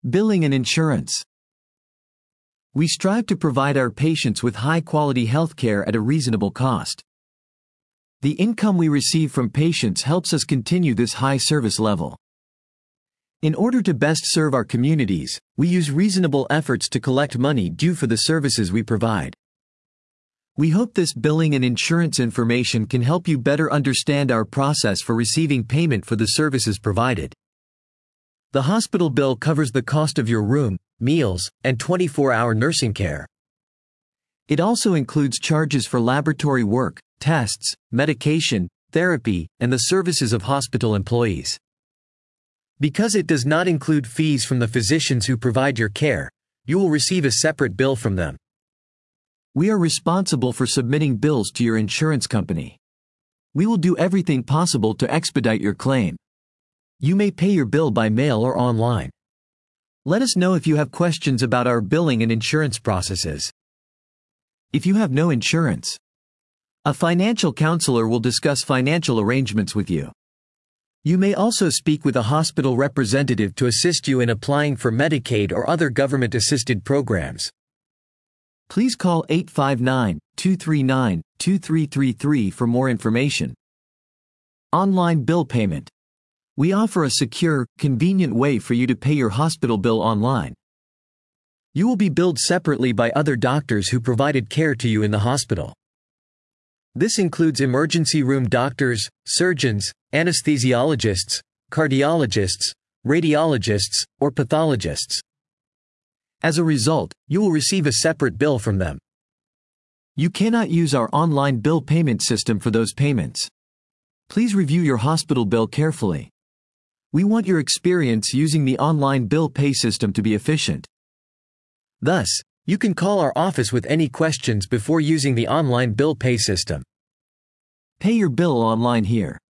Billing and insurance. We strive to provide our patients with high-quality healthcare at a reasonable cost. The income we receive from patients helps us continue this high service level. In order to best serve our communities, we use reasonable efforts to collect money due for the services we provide. We hope this billing and insurance information can help you better understand our process for receiving payment for the services provided. The hospital bill covers the cost of your room, meals, and 24-hour nursing care. It also includes charges for laboratory work, tests, medication, therapy, and the services of hospital employees. Because it does not include fees from the physicians who provide your care, you will receive a separate bill from them. We are responsible for submitting bills to your insurance company. We will do everything possible to expedite your claim. You may pay your bill by mail or online. Let us know if you have questions about our billing and insurance processes. If you have no insurance, a financial counselor will discuss financial arrangements with you. You may also speak with a hospital representative to assist you in applying for Medicaid or other government-assisted programs. Please call 859-239-2333 for more information. Online bill payment. We offer a secure, convenient way for you to pay your hospital bill online. You will be billed separately by other doctors who provided care to you in the hospital. This includes emergency room doctors, surgeons, anesthesiologists, cardiologists, radiologists, or pathologists. As a result, you will receive a separate bill from them. You cannot use our online bill payment system for those payments. Please review your hospital bill carefully. We want your experience using the online bill pay system to be efficient. Thus, you can call our office with any questions before using the online bill pay system. Pay your bill online here.